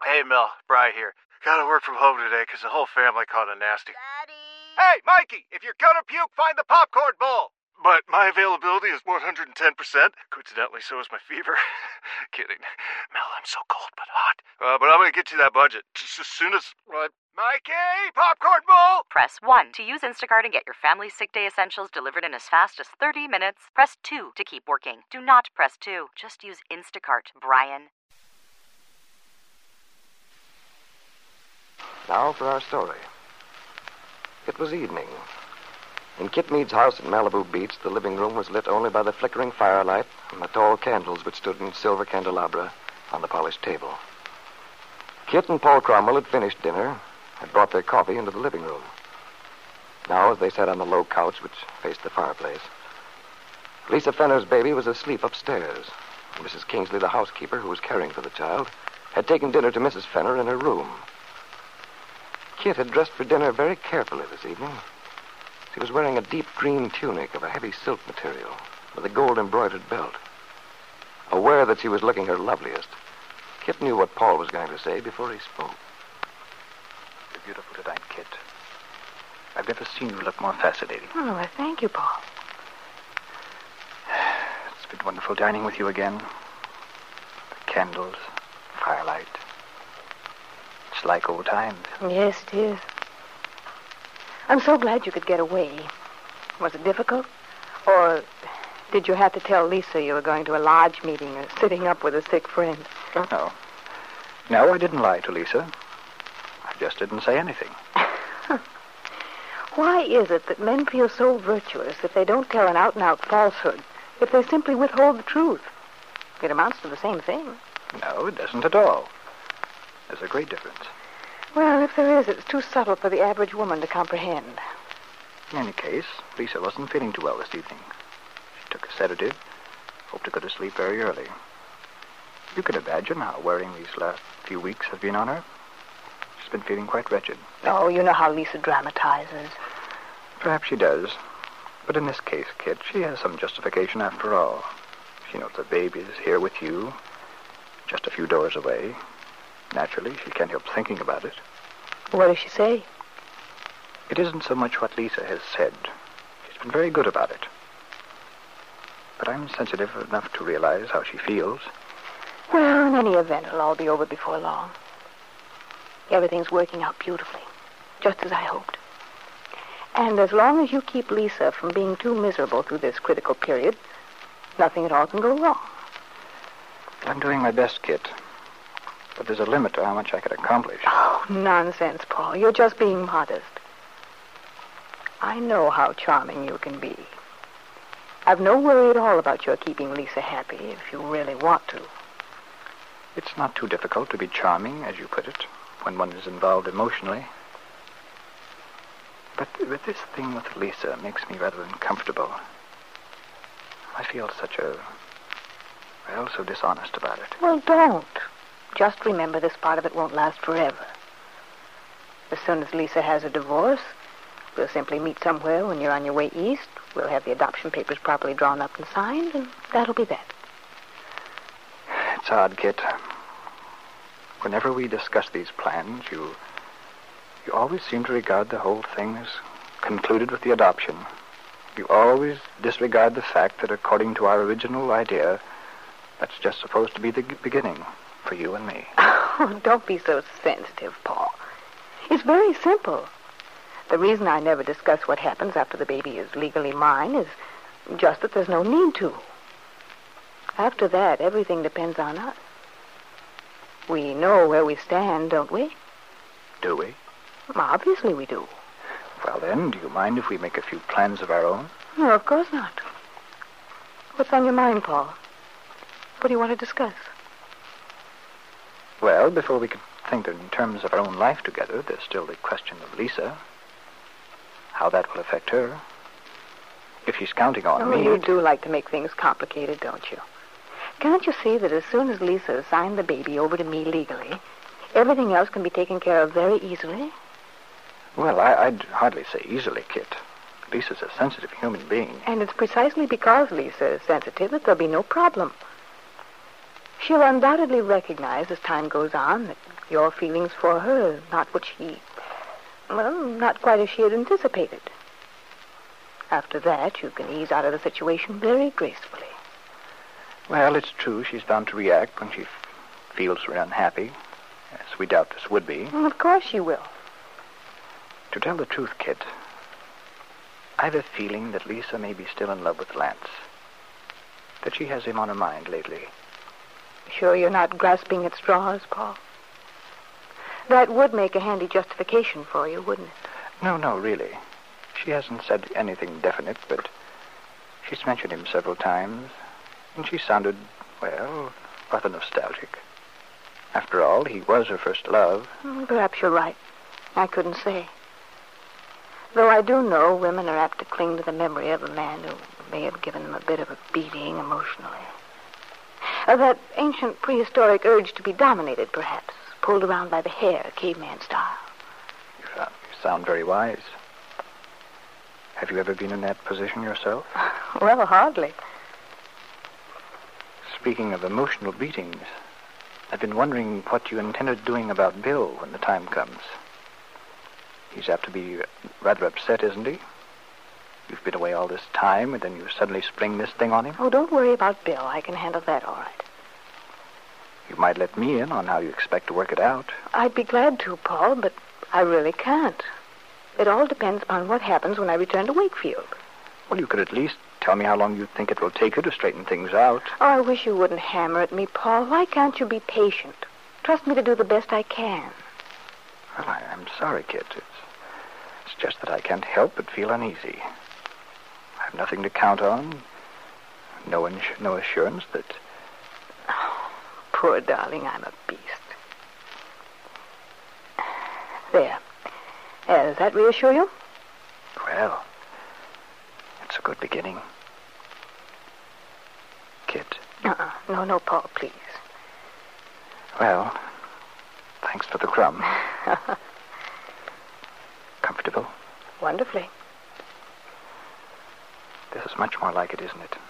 Hey, Mel. Bri here. Gotta work from home today because the whole family caught a nasty... Daddy! Hey, Mikey! If you're gonna puke, find the popcorn bowl! But my availability is 110%. Coincidentally, so is my fever. Kidding. Mel, I'm so cold but hot. But I'm gonna get you that budget just as soon as... Mikey! Popcorn bowl! Press 1 to use Instacart and get your family's sick day essentials delivered in as fast as 30 minutes. Press 2 to keep working. Do not press 2. Just use Instacart, Brian. Now for our story. It was evening. In Kit Mead's house at Malibu Beach, the living room was lit only by the flickering firelight and the tall candles which stood in silver candelabra on the polished table. Kit and Paul Cromwell had finished dinner, had brought their coffee into the living room. Now, as they sat on the low couch which faced the fireplace, Lisa Fenner's baby was asleep upstairs. Mrs. Kingsley, the housekeeper who was caring for the child, had taken dinner to Mrs. Fenner in her room. Kit had dressed for dinner very carefully this evening. She was wearing a deep green tunic of a heavy silk material with a gold-embroidered belt. Aware that she was looking her loveliest, Kit knew what Paul was going to say before he spoke. You're beautiful tonight, Kit. I've never seen you look more fascinating. Oh, well, thank you, Paul. It's been wonderful dining with you again. The candles, firelight. It's like old times. Yes, it is. I'm so glad you could get away. Was it difficult? Or did you have to tell Lisa you were going to a lodge meeting or sitting up with a sick friend? Oh, no. No, I didn't lie to Lisa. I just didn't say anything. Why is it that men feel so virtuous if they don't tell an out-and-out falsehood, if they simply withhold the truth? It amounts to the same thing. No, it doesn't at all. There's a great difference. Well, if there is, it's too subtle for the average woman to comprehend. In any case, Lisa wasn't feeling too well this evening. She took a sedative, hoped to go to sleep very early. You can imagine how wearing these last few weeks have been on her. She's been feeling quite wretched. Oh, you know how Lisa dramatizes. Perhaps she does. But in this case, Kit, she has some justification after all. She knows the baby is here with you, just a few doors away. Naturally, she can't help thinking about it. What does she say? It isn't so much what Lisa has said. She's been very good about it. But I'm sensitive enough to realize how she feels. Well, in any event, it'll all be over before long. Everything's working out beautifully, just as I hoped. And as long as you keep Lisa from being too miserable through this critical period, nothing at all can go wrong. I'm doing my best, Kit. But there's a limit to how much I can accomplish. Oh, nonsense, Paul. You're just being modest. I know how charming you can be. I've no worry at all about your keeping Lisa happy if you really want to. It's not too difficult to be charming, as you put it, when one is involved emotionally. But this thing with Lisa makes me rather uncomfortable. I feel so dishonest about it. Well, don't. Just remember this part of it won't last forever. As soon as Lisa has a divorce, we'll simply meet somewhere when you're on your way east. We'll have the adoption papers properly drawn up and signed, and that'll be that. It's odd, Kit. Whenever we discuss these plans, you always seem to regard the whole thing as concluded with the adoption. You always disregard the fact that according to our original idea, that's just supposed to be the beginning for you and me. Oh, don't be so sensitive, Paul. It's very simple. The reason I never discuss what happens after the baby is legally mine is just that there's no need to. After that, everything depends on us. We know where we stand, don't we? Do we? Obviously we do. Well, then, do you mind if we make a few plans of our own? No, of course not. What's on your mind, Paul? What do you want to discuss? Well, before we can think in terms of our own life together, there's still the question of Lisa. How that will affect her. If she's counting on me... You do like to make things complicated, don't you? Can't you see that as soon as Lisa has signed the baby over to me legally, everything else can be taken care of very easily? Well, I'd hardly say easily, Kit. Lisa's a sensitive human being. And it's precisely because Lisa is sensitive that there'll be no problem. She'll undoubtedly recognize as time goes on that Your feelings for her, not not quite as she had anticipated. After that, you can ease out of the situation very gracefully. Well, it's true she's bound to react when she feels very unhappy, as we doubtless would be. Of course she will. To tell the truth, Kit, I've a feeling that Lisa may be still in love with Lance. That she has him on her mind lately. Sure you're not grasping at straws, Paul? That would make a handy justification for you, wouldn't it? No, really. She hasn't said anything definite, but she's mentioned him several times, and she sounded, well, rather nostalgic. After all, he was her first love. Perhaps you're right. I couldn't say. Though I do know women are apt to cling to the memory of a man who may have given them a bit of a beating emotionally. That ancient prehistoric urge to be dominated, perhaps, pulled around by the hair, caveman style. You sound very wise. Have you ever been in that position yourself? Well, hardly. Speaking of emotional beatings, I've been wondering what you intended doing about Bill when the time comes. He's apt to be rather upset, isn't he? You've been away all this time, and then you suddenly spring this thing on him? Oh, don't worry about Bill. I can handle that all right. You might let me in on how you expect to work it out. I'd be glad to, Paul, but I really can't. It all depends upon what happens when I return to Wakefield. Well, you could at least tell me how long you think it will take you to straighten things out. Oh, I wish you wouldn't hammer at me, Paul. Why can't you be patient? Trust me to do the best I can. Well, I'm sorry, Kit. It's just that I can't help but feel uneasy. I have nothing to count on. No assurance that... Oh, poor darling, I'm a beast. There. Does that reassure you? Well, it's a good beginning. Kit. No, Paul, please. Well, thanks for the crumb. Comfortable? Wonderfully. This is much more like it, isn't it?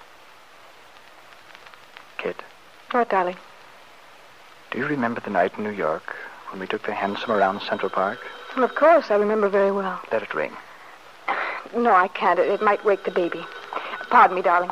Kit. What, darling? Do you remember the night in New York when we took the hansom around Central Park? Well, of course, I remember very well. Let it ring. No, I can't. It might wake the baby. Pardon me, darling.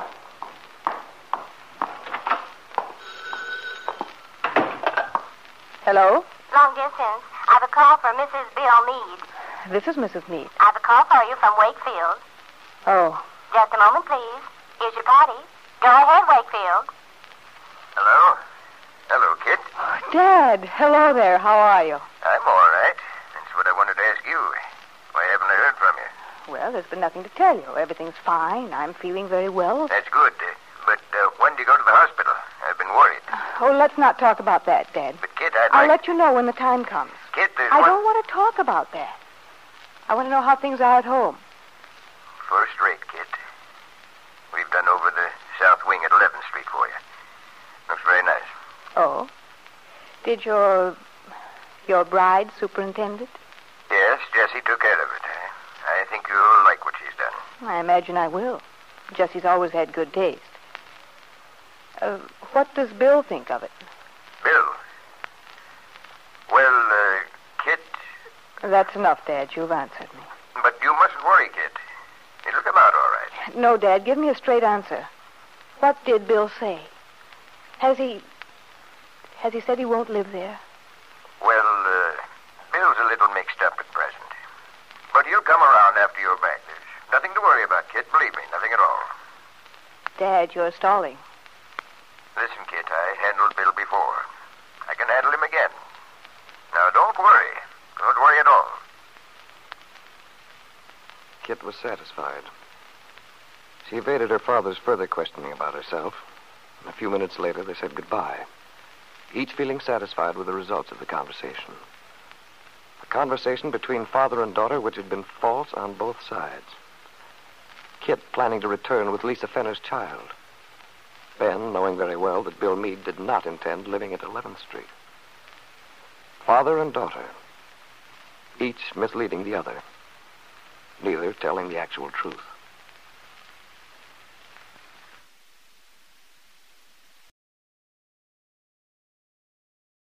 Hello? Long distance. I have a call for Mrs. Bill Meade. This is Mrs. Meade. I have a call for you from Wakefield. Oh. Just a moment, please. Here's your party. Go ahead, Wakefield. Hello? Hello, Kit. Dad, hello there. How are you? I'm all right. That's what I wanted to ask you. Why haven't I heard from you? Well, there's been nothing to tell you. Everything's fine. I'm feeling very well. That's good. But when do you go to the hospital? I've been worried. Oh, let's not talk about that, Dad. But, Kit, I'll let you know when the time comes. Kit, there's I don't want to talk about that. I want to know how things are at home. First rate, Kit. We've done over the south wing at 11th Street for you. Looks very nice. Oh? Did your bride superintend it? Yes, Jessie took care of it. I think you'll like what she's done. I imagine I will. Jessie's always had good taste. What does Bill think of it? Bill? Well, Kit... That's enough, Dad. You've answered me. But you mustn't worry, Kit. It'll come out all right. No, Dad. Give me a straight answer. What did Bill say? Has he said he won't live there? Well, Bill's a little mixed up at present. But he'll come around after you're back. There's nothing to worry about, Kit. Believe me, nothing at all. Dad, you're stalling. Listen, Kit, I handled Bill before. I can handle him again. Now, don't worry. Don't worry at all. Kit was satisfied. She evaded her father's further questioning about herself. And a few minutes later, they said goodbye, each feeling satisfied with the results of the conversation. A conversation between father and daughter which had been false on both sides. Kit planning to return with Lisa Fenner's child. Ben knowing very well that Bill Meade did not intend living at 11th Street. Father and daughter, each misleading the other, neither telling the actual truth.